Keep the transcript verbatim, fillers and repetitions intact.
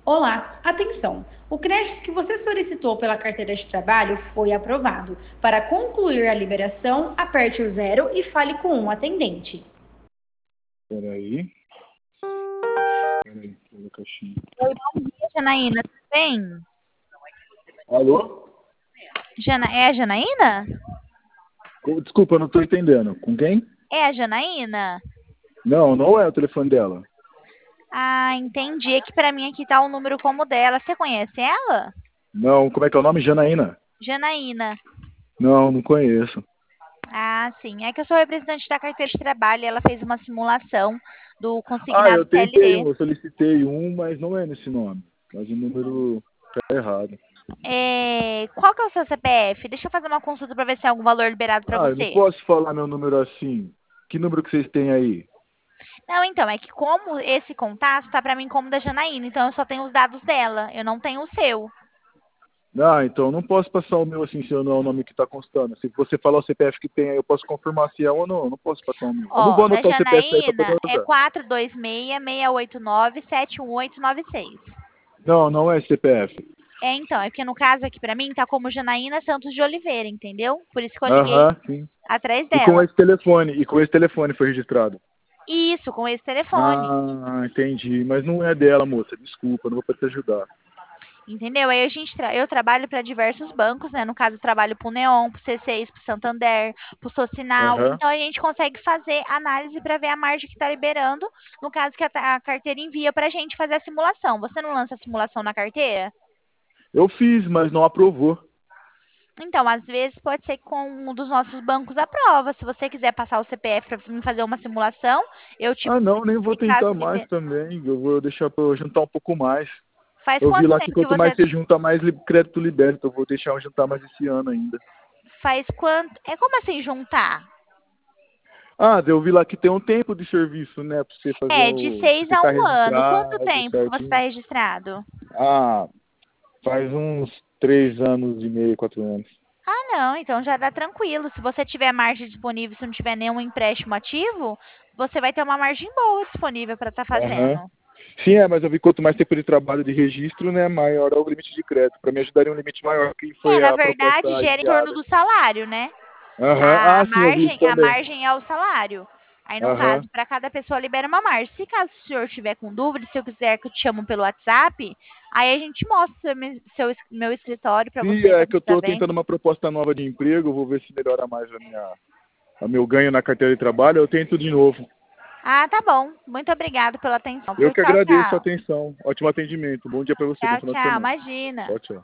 Olá, atenção! O crédito que você solicitou pela carteira de trabalho foi aprovado. Para concluir a liberação, aperte o zero e fale com um atendente. Peraí. Peraí, pula a caixinha. Oi, bom dia, Janaína. Tudo bem? Alô? Jana... É a Janaína? Co- Desculpa, eu não tô entendendo. Com quem? É a Janaína? Não, não é o telefone dela. Ah, entendi. É que pra mim aqui tá o número como dela. Você conhece ela? Não, como é que é o nome? Janaína? Janaína. Não, não conheço. Ah, sim. É que eu sou representante da carteira de trabalho e ela fez uma simulação do Ah, consignado eu tentei C L T. um, eu solicitei um, mas não é nesse nome. Mas o número tá errado. É... Qual que é o seu C P F? Deixa eu fazer uma consulta pra ver se tem algum valor liberado pra Ah, eu não você. posso falar meu número assim. Que número que vocês têm aí? Não, então, é que como esse contato tá pra mim como da Janaína, então eu só tenho os dados dela, eu não tenho o seu. Ah, então eu não posso passar o meu assim se eu não é o nome que tá constando. Se você falar o C P F que tem aí, eu posso confirmar se é ou não. Eu não posso passar o meu. Eu não Ó, vou da anotar o C P F aí pra Janaína poder é usar. quatro dois seis, seis oito nove, sete um oito nove seis. Não, não é C P F. É, então, é porque no caso aqui pra mim tá como Janaína Santos de Oliveira, entendeu? Por isso que eu liguei Aham, sim. atrás E com dela. esse telefone, e com esse telefone foi registrado. Isso, com esse telefone. Ah, entendi. Mas não é dela, moça. Desculpa, não vou poder te ajudar. Entendeu? Aí a gente tra... eu trabalho para diversos bancos, né? No caso, eu trabalho pro Neon, pro C seis, pro Santander, pro Socinal. Aham. Então a gente consegue fazer análise para ver a margem que está liberando, no caso que a, a carteira envia para a gente fazer a simulação. Você não lança a simulação na carteira? Eu fiz, mas não aprovou. Então, às vezes pode ser que com um dos nossos bancos aprova. Se você quiser passar o C P F para me fazer uma simulação, eu te Ah, não, nem vou explicar tentar as mais liber... também. Eu vou deixar pra eu juntar um pouco mais. Faz Eu vi quanto lá que tempo que quanto você mais você junta, mais li- crédito libera. Então eu vou deixar eu juntar mais esse ano ainda. faz quanto? É como assim juntar? Ah, eu vi lá que tem um tempo de serviço, né? Pra você fazer É, de o. seis Você a tá um ano. Quanto registrado tempo que você está certinho. registrado? Ah, faz uns três anos e meio, quatro anos. Ah, não, então já dá tranquilo. Se você tiver margem disponível, se não tiver nenhum empréstimo ativo, você vai ter uma margem boa disponível para estar Aham. fazendo. Sim, é, mas eu vi que quanto mais tempo de trabalho de registro, né, maior é o limite de crédito. Para mim ajudaria um limite maior, que É, foi na a verdade, proposta gera em torno enviada. do salário, né? Aham, A ah, sim, eu vi isso margem, a também. margem é o salário. Aí, no Aham. caso, para cada pessoa libera uma margem. Se caso o senhor tiver com dúvida, se eu quiser que eu te chamo pelo WhatsApp, aí a gente mostra meu, seu, es- meu escritório para Sim, você, é para que você eu estar estou vendo. tentando uma proposta nova de emprego, eu vou ver se melhora mais a minha, a meu ganho na carteira de trabalho, eu tento de novo. Ah, tá bom. Muito obrigada pela atenção, Eu viu? que Tchau, agradeço a tchau. atenção. Ótimo atendimento. Bom dia para você, bom Tchau, final de tchau. semana. Imagina. Tchau, tchau.